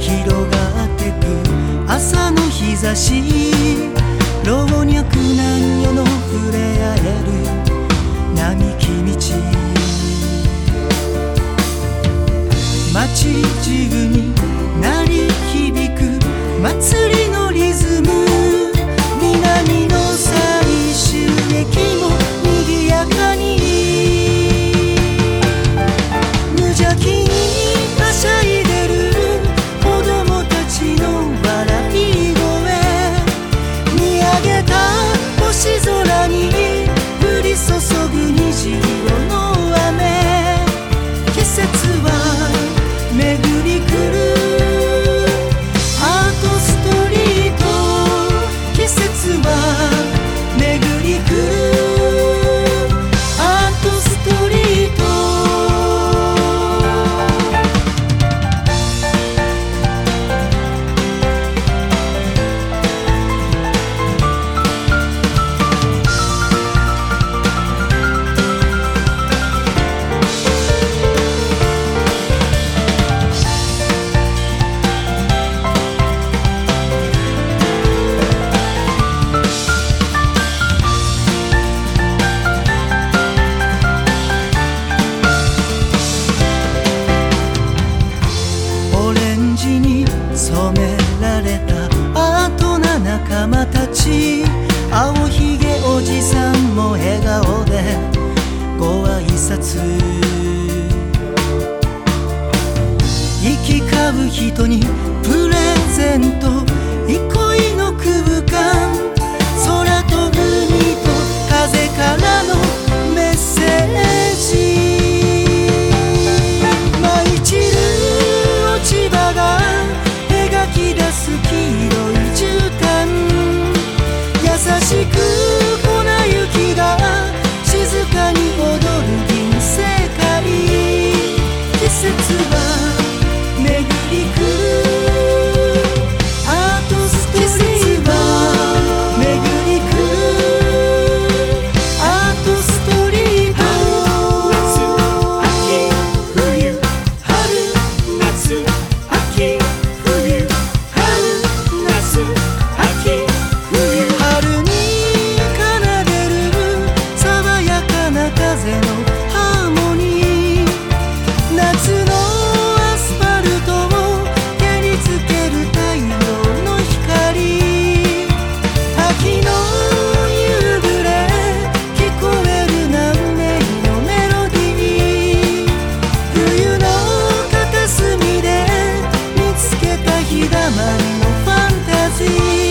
広がってく朝の日差し、老若男女の触れ合える並木道、街中に鳴り響く祭りのリズム、南の最終駅も賑やかに無邪気にはしゃいでる子供たちの笑い声、見上げた星空に降り注ぐ虹色の雨、季節は巡り来るアートストリート、季節は巡り来るアートストリート。染められたアートな仲間たち、青ひげおじさんも笑顔でご挨拶、行き交う人にプレゼント、憩いの空間、空飛ぶ海と風からのメッセージ、舞い散る落ち葉が描き出す黄色い絨毯、優しく粉雪が静かに踊る銀世界、季節は巡り来るアートストリート、巡り来るアートストリート、 夏秋冬春夏秋冬春に奏でる爽やかな風のハーモニー、夏のアスファルトを照りつける太陽の光、秋の夕暮れ聞こえる南米のメロディー、冬の片隅で見つけた日だまりのファンタジー。